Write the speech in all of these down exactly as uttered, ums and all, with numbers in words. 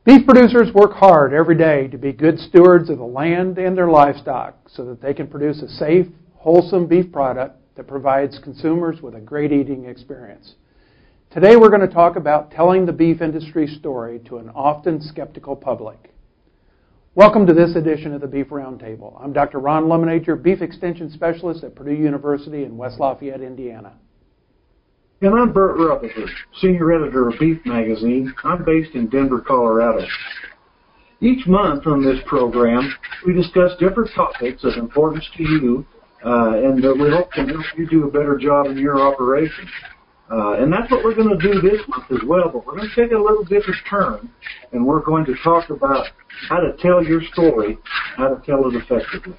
Beef producers work hard every day to be good stewards of the land and their livestock so that they can produce a safe, wholesome beef product that provides consumers with a great eating experience. Today we're going to talk about telling the beef industry story to an often skeptical public. Welcome to this edition of the Beef Roundtable. I'm Doctor Ron Lemonade, Beef Extension Specialist at Purdue University in West Lafayette, Indiana. And I'm Bert Rutherford, Senior Editor of Beef Magazine. I'm based in Denver, Colorado. Each month on this program, we discuss different topics of importance to you, uh, and uh, we hope to help you do a better job in your operation. Uh, and that's what we're going to do this month as well, but we're going to take a little different turn, and we're going to talk about how to tell your story, how to tell it effectively.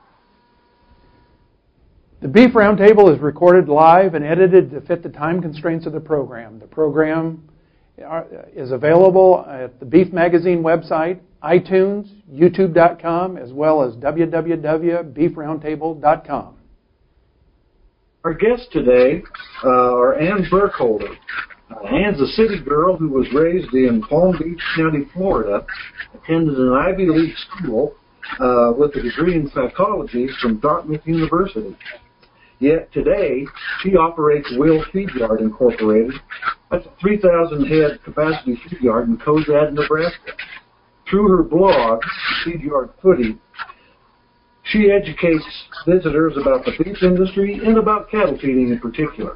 The Beef Roundtable is recorded live and edited to fit the time constraints of the program. The program is available at the Beef Magazine website, iTunes, YouTube dot com, as well as w w w dot beef roundtable dot com. Our guests today uh, are Ann Burkholder. Uh, Ann's a city girl who was raised in Palm Beach County, Florida, attended an Ivy League school uh, with a degree in psychology from Dartmouth University. Yet today, she operates Will Feed Yard Incorporated. That's a three thousand head capacity feed yard in Cozad, Nebraska. Through her blog, Feed Yard Footy, she educates visitors about the beef industry and about cattle feeding in particular.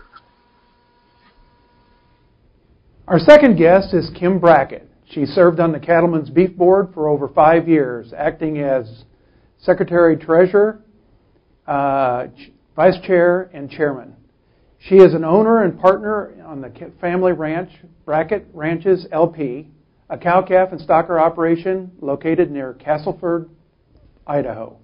Our second guest is Kim Brackett. She served on the Cattlemen's Beef Board for over five years, acting as Secretary-Treasurer, uh, Vice Chair, and Chairman. She is an owner and partner on the family ranch, Brackett Ranches L P, a cow-calf and stocker operation located near Castleford, Idaho.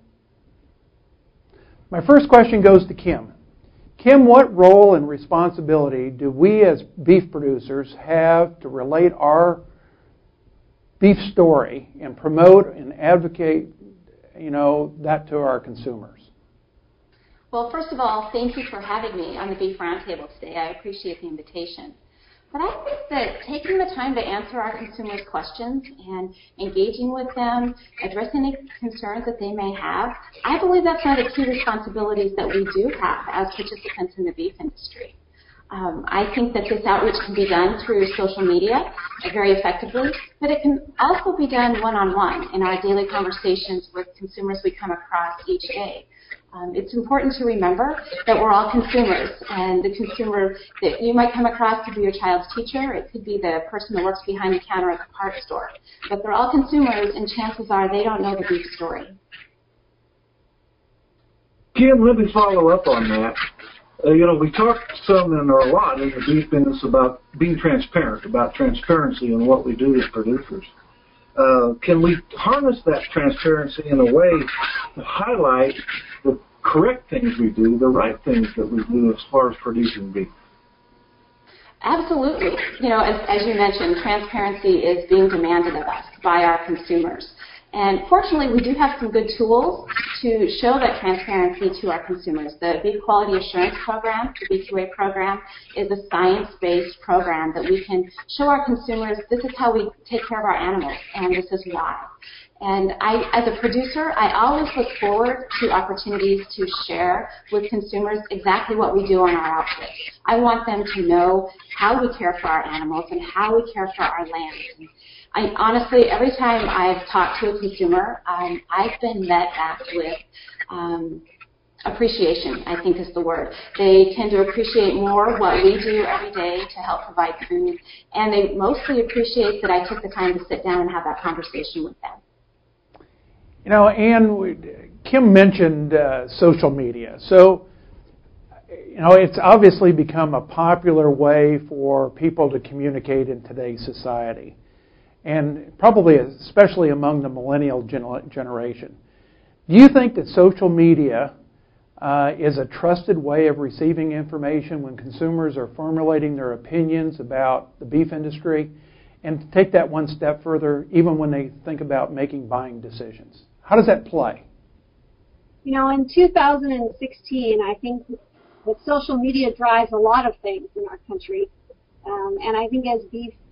My first question goes to Kim. Kim, what role and responsibility do we as beef producers have to relate our beef story and promote and advocate, you know, that to our consumers? Well, first of all, thank you for having me on the Beef Roundtable today. I appreciate the invitation. But I think that taking the time to answer our consumers' questions and engaging with them, addressing any concerns that they may have, I believe that's one of the key responsibilities that we do have as participants in the beef industry. Um, I think that this outreach can be done through social media very effectively, but it can also be done one-on-one in our daily conversations with consumers we come across each day. Um, it's important to remember that we're all consumers, and the consumer that you might come across could be your child's teacher, it could be the person that works behind the counter at the parts store. But they're all consumers, and chances are they don't know the beef story. Kim, let me follow up on that. Uh, you know, we talked some and or a lot in the beef business about being transparent, about transparency in what we do as producers. Uh, can we harness that transparency in a way to highlight the correct things we do, the right things that we do as far as producing beef? Absolutely. You know, as, as you mentioned, transparency is being demanded of us by our consumers. And fortunately, we do have some good tools to show that transparency to our consumers. The Beef Quality Assurance Program, the B Q A program, is a science-based program that we can show our consumers this is how we take care of our animals, and this is why. And I, as a producer, I always look forward to opportunities to share with consumers exactly what we do on our outfit. I want them to know how we care for our animals and how we care for our land. I, honestly, every time I've talked to a consumer, um, I've been met back with um, appreciation, I think is the word. They tend to appreciate more what we do every day to help provide food, and they mostly appreciate that I took the time to sit down and have that conversation with them. You know, Ann, Kim mentioned uh, social media. So, you know, it's obviously become a popular way for people to communicate in today's society, and probably especially among the millennial gen- generation. Do you think that social media uh, is a trusted way of receiving information when consumers are formulating their opinions about the beef industry? And to take that one step further, even when they think about making buying decisions. How does that play? You know, in two thousand sixteen, I think that social media drives a lot of things in our country. Um, and I think as beef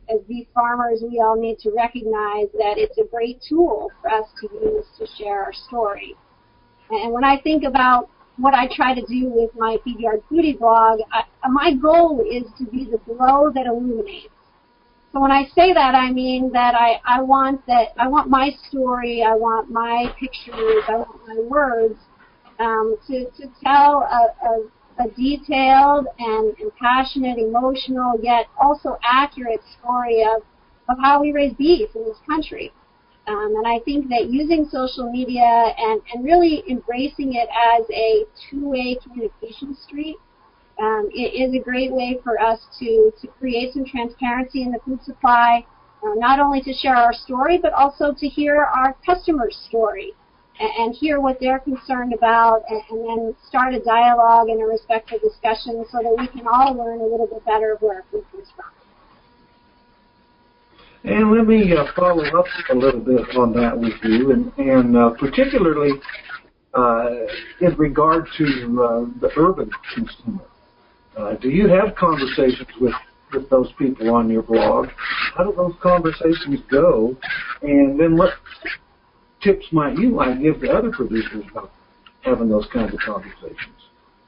as beef farmers, we all need to recognize that it's a great tool for us to use to share our story. And when I think about what I try to do with my Feed Yard Foodie blog, I, my goal is to be the glow that illuminates. So when I say that, I mean that I, I want that I want my story, I want my pictures, I want my words um, to to tell a, a, a detailed and, and passionate, emotional, yet also accurate story of of how we raise beef in this country. Um, and I think that using social media and, and really embracing it as a two-way communication street um, it is a great way for us to, to create some transparency in the food supply, uh, not only to share our story, but also to hear our customers' story and, and hear what they're concerned about, and, and then start a dialogue and a respectful discussion so that we can all learn a little bit better of where our food comes from. And let me uh, follow up a little bit on that with you, and, and uh, particularly uh, in regard to uh, the urban consumer. Uh, do you have conversations with, with those people on your blog? How do those conversations go? And then what tips might you might give to other producers about having those kinds of conversations?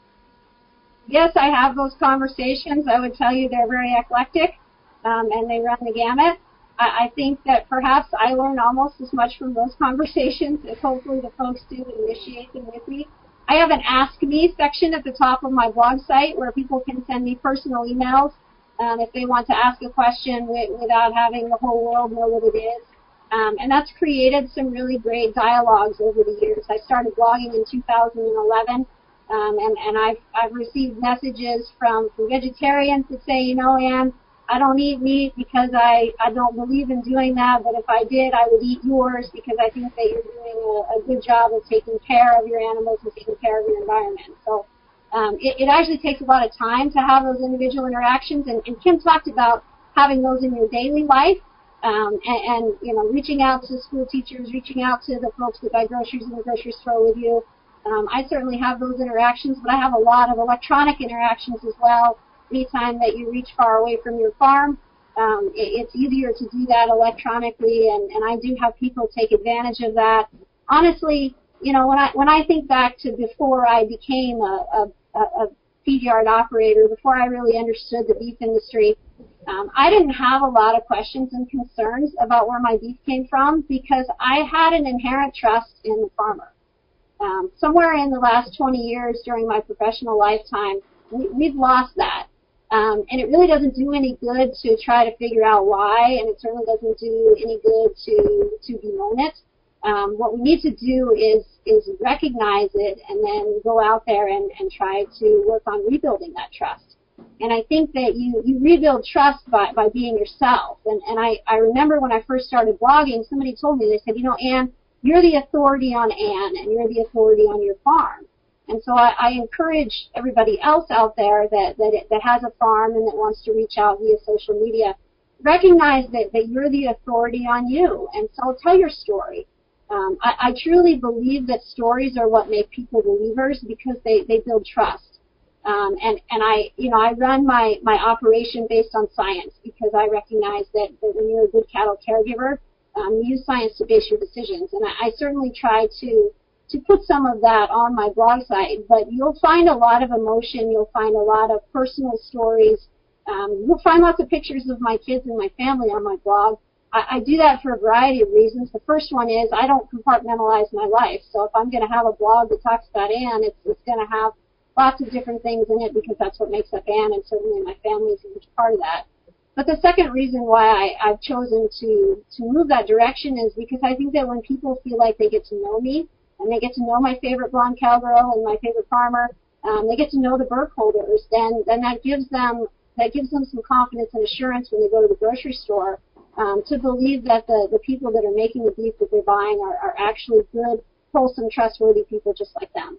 Yes, I have those conversations. I would tell you they're very eclectic, um, and they run the gamut. I, I think that perhaps I learn almost as much from those conversations as hopefully the folks do that initiate them with me. I have an Ask Me section at the top of my blog site where people can send me personal emails um, if they want to ask a question w- without having the whole world know what it is. Um, and that's created some really great dialogues over the years. I started blogging in two thousand eleven, um, and, and I've, I've received messages from, from vegetarians that say, you know, Ann, I don't eat meat because I, I don't believe in doing that, but if I did, I would eat yours because I think that you're doing a, a good job of taking care of your animals and taking care of your environment. So um, it, it actually takes a lot of time to have those individual interactions, and, and Kim talked about having those in your daily life um, and, and, you know, reaching out to school teachers, reaching out to the folks that buy groceries in the grocery store with you. Um, I certainly have those interactions, but I have a lot of electronic interactions as well. Anytime that you reach far away from your farm, um, it, it's easier to do that electronically, and, and I do have people take advantage of that. Honestly, you know, when I when I think back to before I became a, a, a feed yard operator, before I really understood the beef industry, um, I didn't have a lot of questions and concerns about where my beef came from because I had an inherent trust in the farmer. Um, somewhere in the last twenty years during my professional lifetime, we, we've lost that. Um, and it really doesn't do any good to try to figure out why, and it certainly doesn't do any good to, to bemoan it. Um, what we need to do is, is recognize it and then go out there and, and try to work on rebuilding that trust. And I think that you, you rebuild trust by, by being yourself. And, and I, I remember when I first started blogging, somebody told me, they said, you know, Ann, you're the authority on Ann, and you're the authority on your farm. And so I, I encourage everybody else out there that, that, it, that has a farm and that wants to reach out via social media, recognize that, that you're the authority on you, and so tell your story. Um, I, I truly believe that stories are what make people believers because they, they build trust. Um, and, and I, you know, I run my, my operation based on science because I recognize that, that when you're a good cattle caregiver, um, you use science to base your decisions. And I, I certainly try to to put some of that on my blog site, but you'll find a lot of emotion, you'll find a lot of personal stories, um, you'll find lots of pictures of my kids and my family on my blog. I, I do that for a variety of reasons. The first one is I don't compartmentalize my life, so if I'm going to have a blog that talks about Ann, it's, it's going to have lots of different things in it because that's what makes up Ann, and certainly my family is a huge part of that. But the second reason why I, I've chosen to, to move that direction is because I think that when people feel like they get to know me, and they get to know my favorite blonde cowgirl and my favorite farmer, um, they get to know the bird holders, then, then that gives them that gives them some confidence and assurance when they go to the grocery store um, to believe that the, the people that are making the beef that they're buying are, are actually good, wholesome, trustworthy people just like them.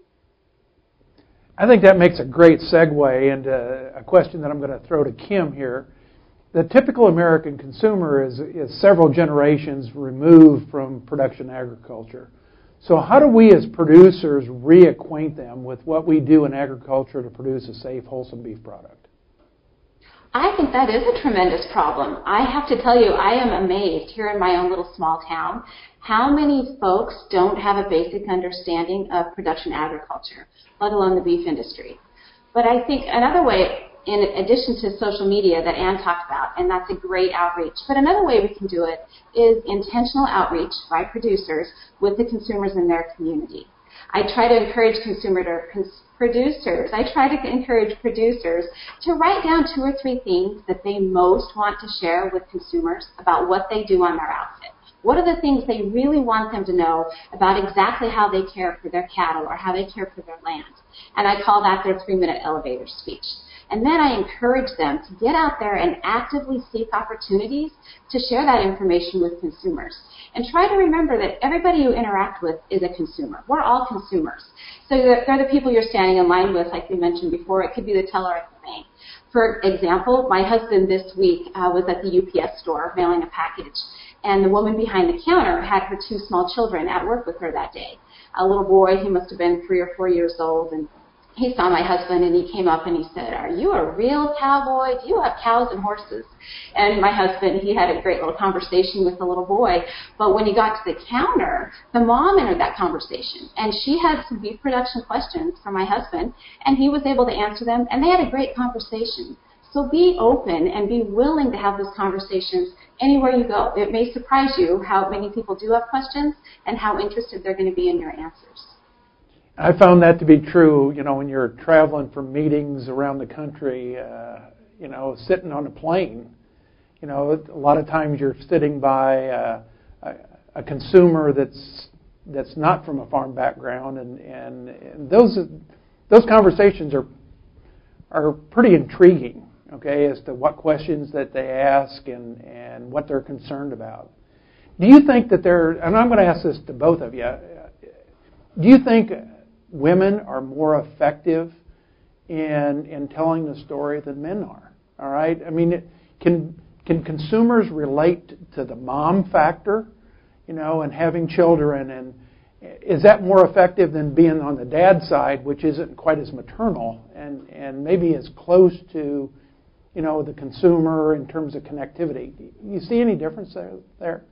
I think that makes a great segue into a question that I'm going to throw to Kim here. The typical American consumer is, is several generations removed from production agriculture. So how do we as producers reacquaint them with what we do in agriculture to produce a safe, wholesome beef product? I think that is a tremendous problem. I have to tell you, I am amazed here in my own little small town how many folks don't have a basic understanding of production agriculture, let alone the beef industry. But I think another way, in addition to social media that Ann talked about, and that's a great outreach, but another way we can do it is intentional outreach by producers with the consumers in their community. I try to encourage consumer to, cons- producers, I try to encourage producers to write down two or three things that they most want to share with consumers about what they do on their outfit. What are the things they really want them to know about exactly how they care for their cattle or how they care for their land? And I call that their three-minute elevator speech. And then I encourage them to get out there and actively seek opportunities to share that information with consumers. And try to remember that everybody you interact with is a consumer. We're all consumers. So they're the people you're standing in line with, like we mentioned before. It could be the teller at the bank. For example, my husband this week uh, was at the U P S store mailing a package. And the woman behind the counter had her two small children at work with her that day. A little boy, he must have been three or four years old, and he saw my husband, and he came up and he said, "Are you a real cowboy? Do you have cows and horses?" And my husband, he had a great little conversation with the little boy. But when he got to the counter, the mom entered that conversation, and she had some beef production questions for my husband, and he was able to answer them, and they had a great conversation. So be open and be willing to have those conversations anywhere you go. It may surprise you how many people do have questions and how interested they're going to be in your answers. I found that to be true, you know, when you're traveling for meetings around the country, uh, you know, sitting on a plane. You know, a lot of times you're sitting by uh, a, a consumer that's that's not from a farm background, and, and, and those those conversations are are pretty intriguing, okay, as to what questions that they ask and, and what they're concerned about. Do you think that they're, and I'm going to ask this to both of you, do you think women are more effective in in telling the story than men are? All right? I mean, can can consumers relate to the mom factor, you know, and having children, and is that more effective than being on the dad side, which isn't quite as maternal and, and maybe as close to, you know, the consumer in terms of connectivity? You see any difference there? there?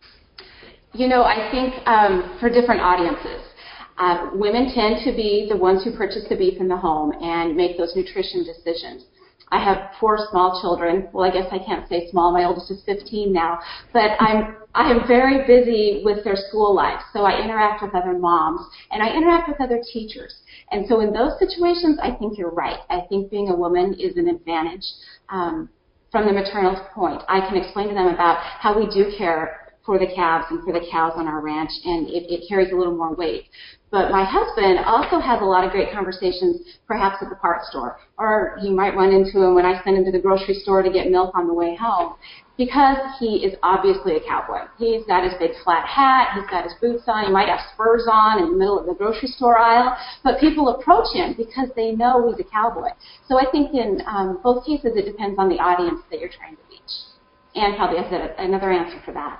You know, I think um, for different audiences. Uh, women tend to be the ones who purchase the beef in the home and make those nutrition decisions. I have four small children. Well, I guess I can't say small. My oldest is fifteen now. But I'm I am very busy with their school life. So I interact with other moms and I interact with other teachers. And so in those situations, I think you're right. I think being a woman is an advantage um, from the maternal point. I can explain to them about how we do care for the calves and for the cows on our ranch, and it, it carries a little more weight. But my husband also has a lot of great conversations, perhaps at the parts store, or you might run into him when I send him to the grocery store to get milk on the way home, because he is obviously a cowboy. He's got his big flat hat, he's got his boots on, he might have spurs on in the middle of the grocery store aisle, but people approach him because they know he's a cowboy. So I think in um, both cases it depends on the audience that you're trying to reach. Ann probably has a, another answer for that.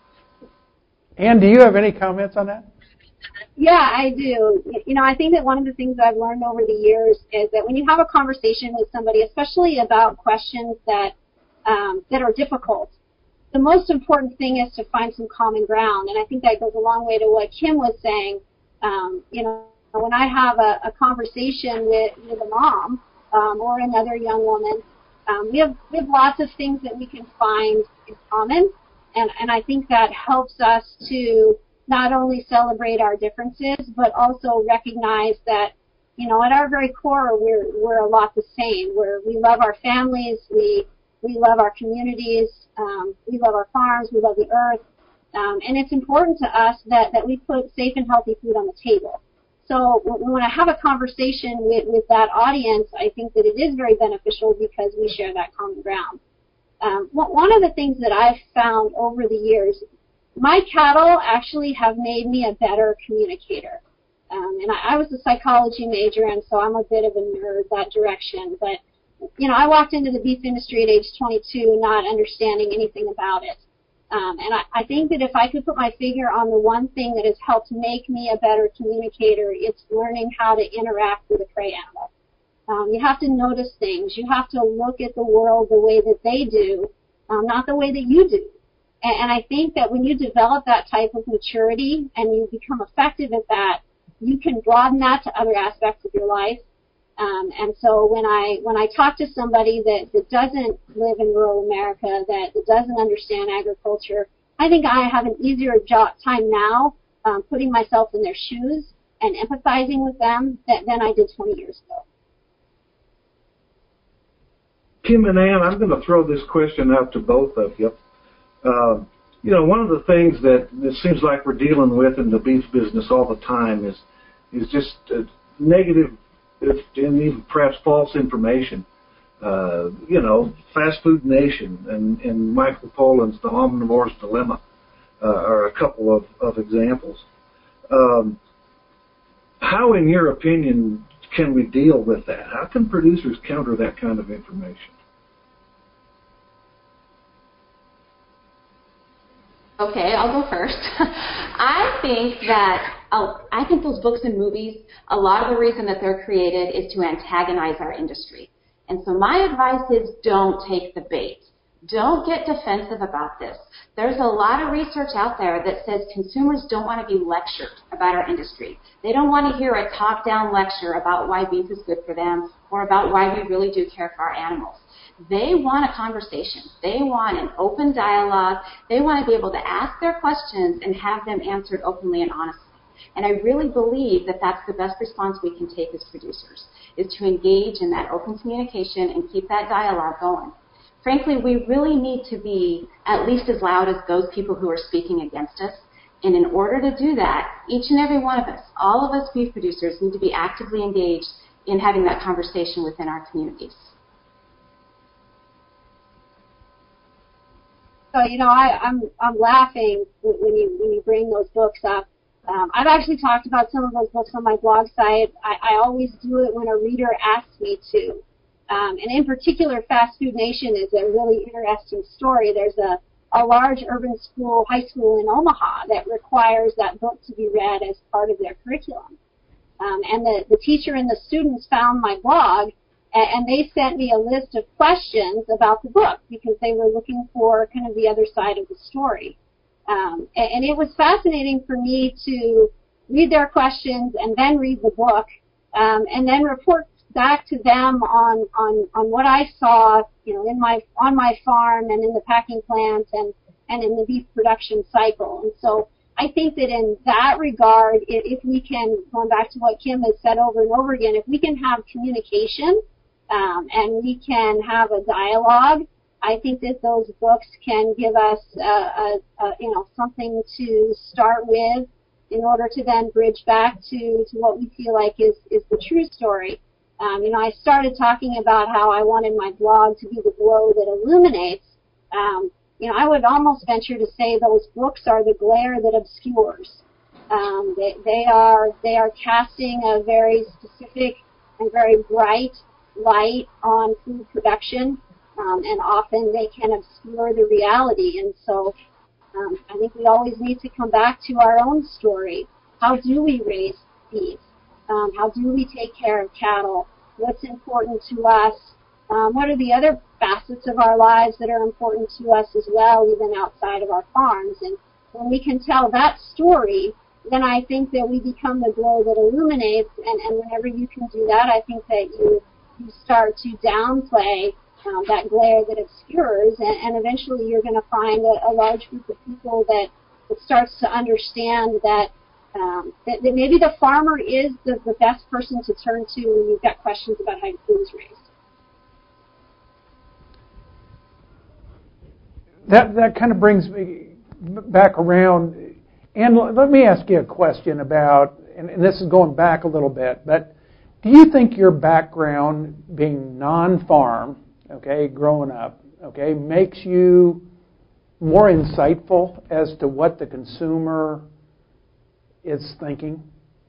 Ann, do you have any comments on that? Yeah, I do. You know, I think that one of the things I've learned over the years is that when you have a conversation with somebody, especially about questions that um, that are difficult, the most important thing is to find some common ground. And I think that goes a long way to what Kim was saying. Um, you know, when I have a, a conversation with, with a mom um, or another young woman, um, we have we have lots of things that we can find in common. And, and I think that helps us to not only celebrate our differences, but also recognize that, you know, at our very core, we're we're a lot the same. We're, we love our families, we we love our communities, um, we love our farms, we love the earth, um, and it's important to us that, that we put safe and healthy food on the table. So when I have a conversation with, with that audience, I think that it is very beneficial because we share that common ground. Um, one of the things that I've found over the years, my cattle actually have made me a better communicator. Um, and I, I was a psychology major, and so I'm a bit of a nerd that direction. But, you know, I walked into the beef industry at age twenty-two not understanding anything about it. Um, and I, I think that if I could put my finger on the one thing that has helped make me a better communicator, it's learning how to interact with a prey animal. Um, you have to notice things. You have to look at the world the way that they do, um, not the way that you do. And, and I think that when you develop that type of maturity and you become effective at that, you can broaden that to other aspects of your life. Um, and so when I when I talk to somebody that, that doesn't live in rural America, that, that doesn't understand agriculture, I think I have an easier job, time now um, putting myself in their shoes and empathizing with them than, than I did twenty years ago. Kim and Ann, I'm going to throw this question out to both of you. Uh, you know, one of the things that it seems like we're dealing with in the beef business all the time is is just uh, negative and even perhaps false information. Uh, you know, Fast Food Nation and, and Michael Pollan's The Omnivore's Dilemma uh, are a couple of, of examples. Um, how, in your opinion, can we deal with that? How can producers counter that kind of information? Okay, I'll go first. I think that uh, I think those books and movies, a lot of the reason that they're created is to antagonize our industry. And so my advice is don't take the bait. Don't get defensive about this. There's a lot of research out there that says consumers don't want to be lectured about our industry. They don't want to hear a top-down lecture about why beef is good for them or about why we really do care for our animals. They want a conversation. They want an open dialogue. They want to be able to ask their questions and have them answered openly and honestly. And I really believe that that's the best response we can take as producers, is to engage in that open communication and keep that dialogue going. Frankly, we really need to be at least as loud as those people who are speaking against us. And in order to do that, each and every one of us, all of us beef producers, need to be actively engaged in having that conversation within our communities. So, you know, I, I'm I'm laughing when you when you bring those books up. Um, I've actually talked about some of those books on my blog site. I, I always do it when a reader asks me to. Um, and in particular, Fast Food Nation is a really interesting story. There's a, a large urban school, high school in Omaha that requires that book to be read as part of their curriculum. Um, and the, the teacher and the students found my blog, and they sent me a list of questions about the book because they were looking for kind of the other side of the story. Um, and it was fascinating for me to read their questions and then read the book, um, and then report back to them on, on, on what I saw, you know, in my on my farm and in the packing plant and, and in the beef production cycle. And so I think that in that regard, if we can, going back to what Kim has said over and over again, if we can have communication, Um, and we can have a dialogue, I think that those books can give us, uh, a, a, you know, something to start with in order to then bridge back to, to what we feel like is, is the true story. Um, you know, I started talking about how I wanted my blog to be the glow that illuminates. Um, you know, I would almost venture to say those books are the glare that obscures. Um, they, they are they are casting a very specific and very bright light on food production, um, and often they can obscure the reality. And so um, I think we always need to come back to our own story. How do we raise beef? Um, how do we take care of cattle? What's important to us? Um, what are the other facets of our lives that are important to us as well, even outside of our farms? And when we can tell that story, then I think that we become the glow that illuminates. And, and whenever you can do that, I think that you you start to downplay um, that glare that obscures, and, and eventually you're going to find a, a large group of people that, that starts to understand that, um, that, that maybe the farmer is the, the best person to turn to when you've got questions about how your food is raised. That that kind of brings me back around, and let me ask you a question about, and, and this is going back a little bit, but do you think your background being non-farm, okay, growing up, okay, makes you more insightful as to what the consumer is thinking?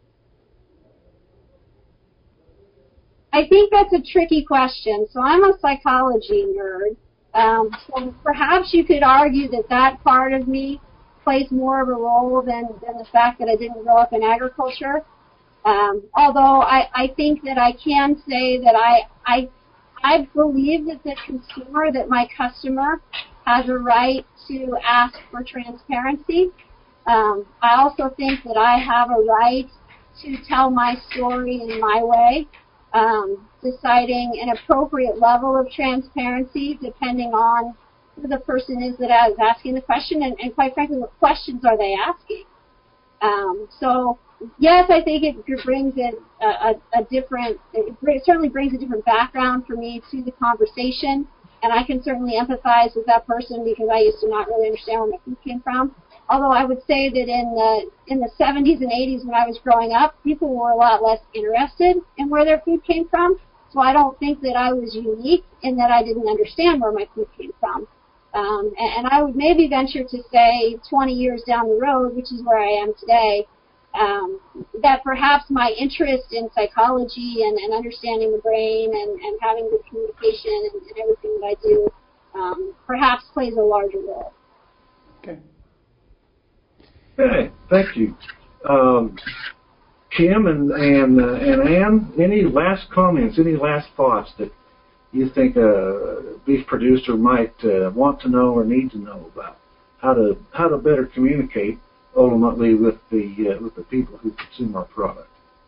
I think that's a tricky question. So I'm a psychology nerd. Um, so perhaps you could argue that that part of me plays more of a role than, than the fact that I didn't grow up in agriculture. Um, although I, I think that I can say that I, I, I believe that the consumer, that my customer, has a right to ask for transparency. Um, I also think that I have a right to tell my story in my way, um, deciding an appropriate level of transparency depending on who the person is that is asking the question, and, and quite frankly, what questions are they asking. Um, so, yes, I think it brings in a, a, a different, it certainly brings a different background for me to the conversation, and I can certainly empathize with that person because I used to not really understand where my food came from. Although I would say that in the in the seventies and eighties when I was growing up, people were a lot less interested in where their food came from. So I don't think that I was unique in that I didn't understand where my food came from. Um, and, and I would maybe venture to say twenty years down the road, which is where I am today, um, that perhaps my interest in psychology and, and understanding the brain and, and having good communication and, and everything that I do um, perhaps plays a larger role. Okay. Okay, thank you. Um, Kim and and, uh, and Ann, any last comments, any last thoughts that you think a beef producer might uh, want to know or need to know about how to how to better communicate ultimately with the uh, with the people who consume our product?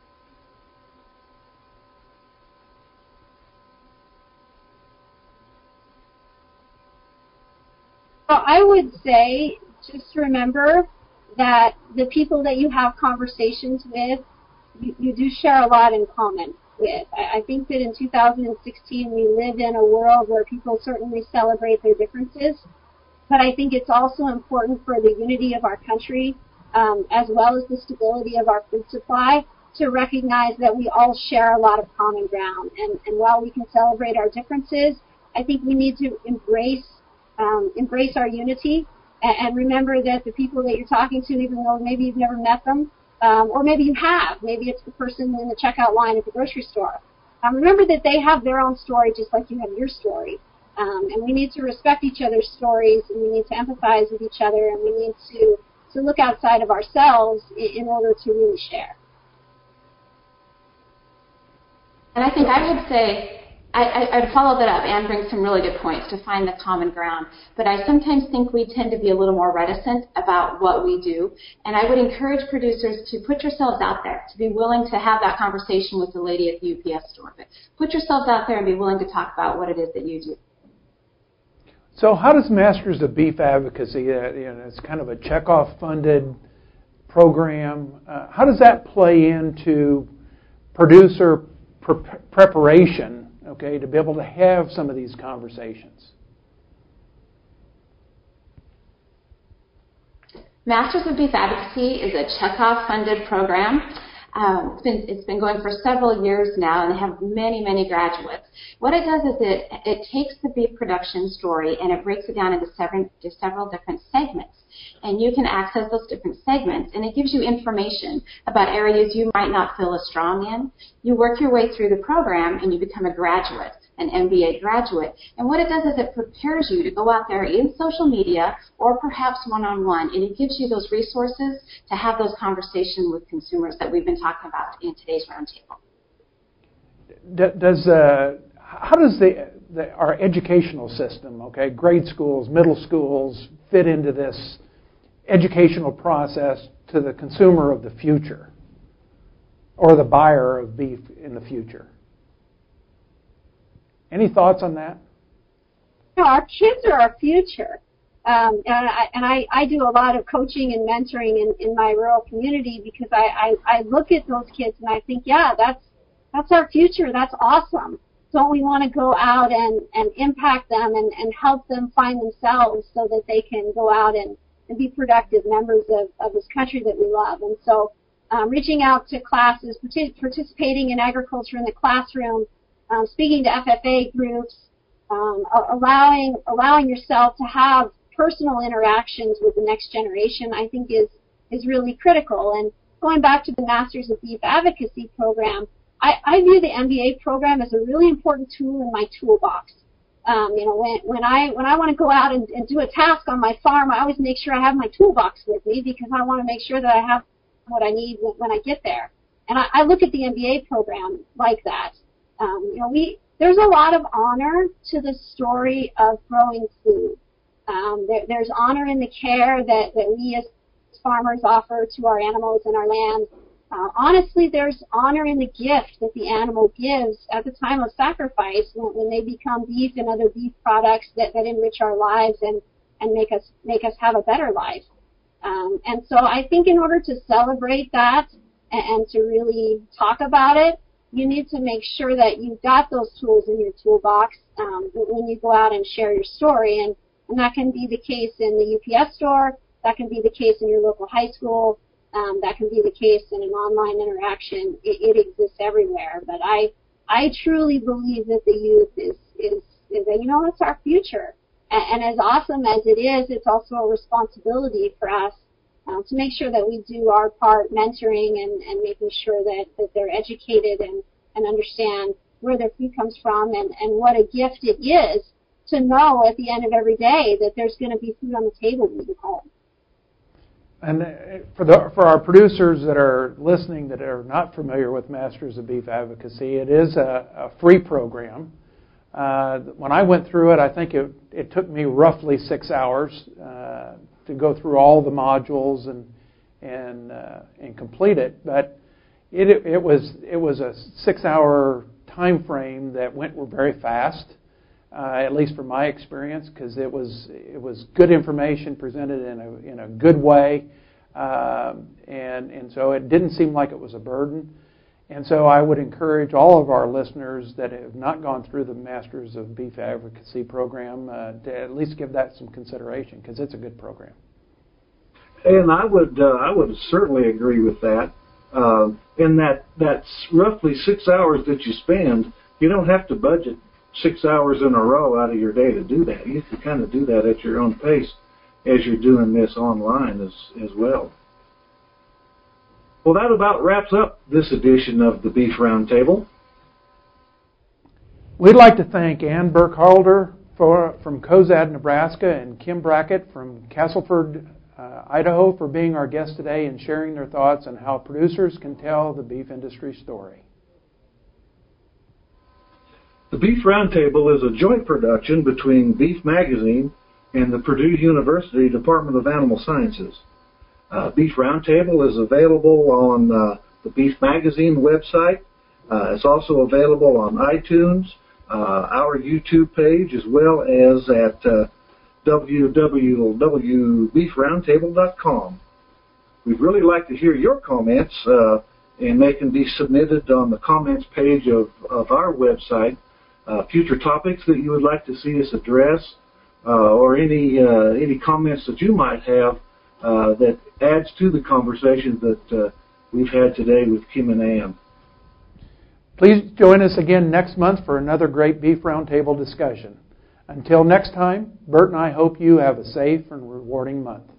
So I would say just remember that the people that you have conversations with, you, you do share a lot in common with. I, I think that in two thousand sixteen we live in a world where people certainly celebrate their differences, but I think it's also important for the unity of our country, um, as well as the stability of our food supply, to recognize that we all share a lot of common ground. And, and while we can celebrate our differences, I think we need to embrace um, embrace our unity. And remember that the people that you're talking to, even though maybe you've never met them, um, or maybe you have, maybe it's the person in the checkout line at the grocery store. Um, remember that they have their own story just like you have your story. Um, and we need to respect each other's stories, and we need to empathize with each other, and we need to, to look outside of ourselves in, in order to really share. And I think I would say, I, I, I'd follow that up. Anne brings some really good points to find the common ground. But I sometimes think we tend to be a little more reticent about what we do. And I would encourage producers to put yourselves out there, to be willing to have that conversation with the lady at the U P S store. But put yourselves out there and be willing to talk about what it is that you do. So how does Masters of Beef Advocacy, uh, you know, it's kind of a checkoff-funded program, uh, how does that play into producer pre- preparation, okay, to be able to have some of these conversations? Masters of Beef Advocacy is a checkoff-funded program. Um, it's been it's been going for several years now, and they have many, many graduates. What it does is it it takes the beef production story and it breaks it down into several, into several different segments. And you can access those different segments, and it gives you information about areas you might not feel as strong in. You work your way through the program, and you become a graduate, an M B A graduate. And what it does is it prepares you to go out there in social media or perhaps one-on-one, and it gives you those resources to have those conversations with consumers that we've been talking about in today's roundtable. Does uh, how does the, the our educational system, okay, grade schools, middle schools, fit into this educational process to the consumer of the future or the buyer of beef in the future? Any thoughts on that? You know, our kids are our future. Um, and I, and I, I do a lot of coaching and mentoring in, in my rural community because I, I, I look at those kids and I think, yeah, that's that's our future. That's awesome. Don't we want to go out and, and impact them and, and help them find themselves so that they can go out and, and be productive members of, of this country that we love? And so um, reaching out to classes, participating in agriculture in the classroom, um, speaking to F F A groups, um, allowing allowing yourself to have personal interactions with the next generation, I think is is really critical. And going back to the Masters of Beef Advocacy program, I, I view the M B A program as a really important tool in my toolbox. Um, you know, when, when I when I want to go out and, and do a task on my farm, I always make sure I have my toolbox with me because I want to make sure that I have what I need when, when I get there. and I, I look at the M B A program like that. Um, you know, we there's a lot of honor to the story of growing food. Um, there, there's honor in the care that, that we as farmers offer to our animals and our land. Uh, honestly, there's honor in the gift that the animal gives at the time of sacrifice when, when they become beef and other beef products that, that enrich our lives and, and make us make us have a better life. Um, and so I think in order to celebrate that and, and to really talk about it, you need to make sure that you've got those tools in your toolbox um, when you go out and share your story. And, and that can be the case in the U P S store. That can be the case in your local high school. Um, that can be the case in an online interaction. It, it exists everywhere. But I I truly believe that the youth is, is, is a, you know, it's our future. And, and as awesome as it is, it's also a responsibility for us uh, to make sure that we do our part mentoring and, and making sure that, that they're educated and, and understand where their food comes from and, and what a gift it is to know at the end of every day that there's going to be food on the table when you go home. And for the for our producers that are listening that are not familiar with Masters of Beef Advocacy, it is a, a free program. Uh, when I went through it, I think it, it took me roughly six hours uh, to go through all the modules and and uh, and complete it. But it it was it was a six-hour time frame that went very fast, uh, at least from my experience, because it was it was good information presented in a in a good way, um, and and so it didn't seem like it was a burden. And so I would encourage all of our listeners that have not gone through the Masters of Beef Advocacy program uh, to at least give that some consideration, because it's a good program. And I would uh, I would certainly agree with that. Uh, in that that's roughly six hours that you spend, you don't have to budget six hours in a row out of your day to do that. You can kind of do that at your own pace as you're doing this online as as well. Well, that about wraps up this edition of the Beef Roundtable. We'd like to thank Ann Burkhalter for, from Cozad, Nebraska, and Kim Brackett from Castleford, uh, Idaho, for being our guests today and sharing their thoughts on how producers can tell the beef industry story. The Beef Roundtable is a joint production between Beef Magazine and the Purdue University Department of Animal Sciences. Uh, Beef Roundtable is available on uh, the Beef Magazine website. Uh, it's also available on iTunes, uh, our YouTube page, as well as at uh, w w w dot beef roundtable dot com. We'd really like to hear your comments, uh, and they can be submitted on the comments page of, of our website. Uh, future topics that you would like to see us address, uh, or any uh, any comments that you might have uh, that adds to the conversation that uh, we've had today with Kim and Ann. Please join us again next month for another great Beef Roundtable discussion. Until next time, Bert and I hope you have a safe and rewarding month.